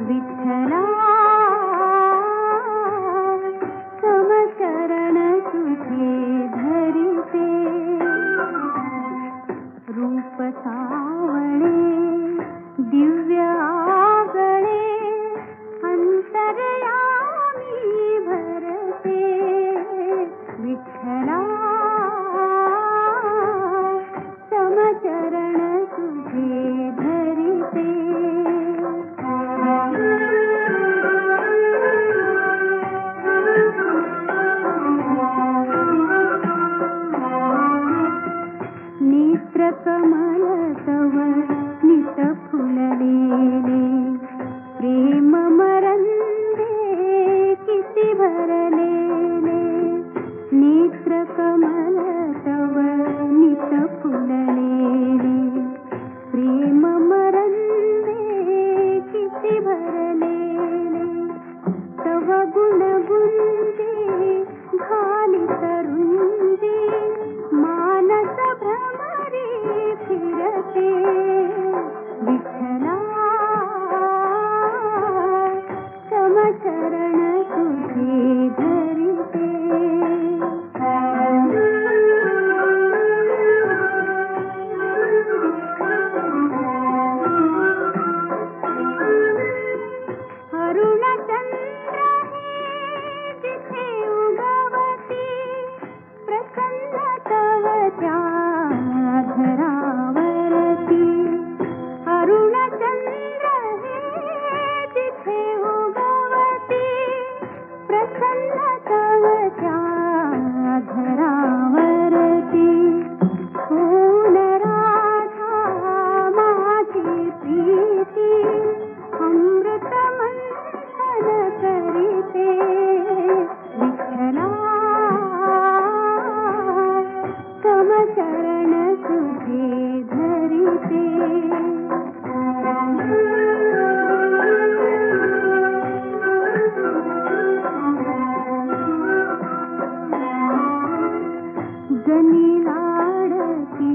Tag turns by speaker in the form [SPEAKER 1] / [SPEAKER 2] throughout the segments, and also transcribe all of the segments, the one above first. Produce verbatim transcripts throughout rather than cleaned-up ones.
[SPEAKER 1] विठ्ठला समचरण तुझे धरिते रूप सावळे दिव्य आगळे अंतर्यामी भरते विठ्ठला समचरण तुझे धरिते नेत्र कमल तव नित फुललेले प्रेम मरंदे किती भरलेले नेत्र कमल तव नित फुललेले प्रेम मरंदे किती भरलेले तव गुण गुंजे घाली तरुंजी मानस भ्रमरी फिरते विठ्ठला समचरण तुझे धरिते अरुण चंद्र हे जिथे उगवती प्रसन्न तव त्या धरावरती अरुण चंद्र हे जिथे उगवती प्रसन्न तव त्या धरावरती कोण राधा माझी प्रीती अमृत मंथन करीते विठ्ठला समचरण तुझे धरिते जनी लाडकी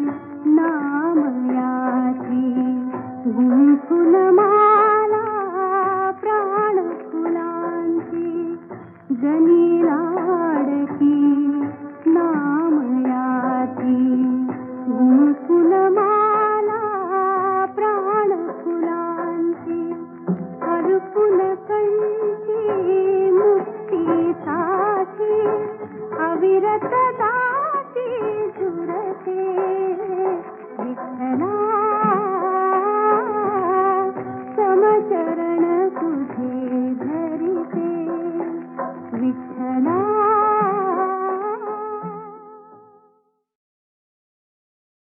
[SPEAKER 1] नामयाची गुंफुल माला प्राण फुलांची जनी लाडकी नामयाची गुंफुल माला प्राण फुलांची अर्पुल कंठी मुक्तीसाठी अविरत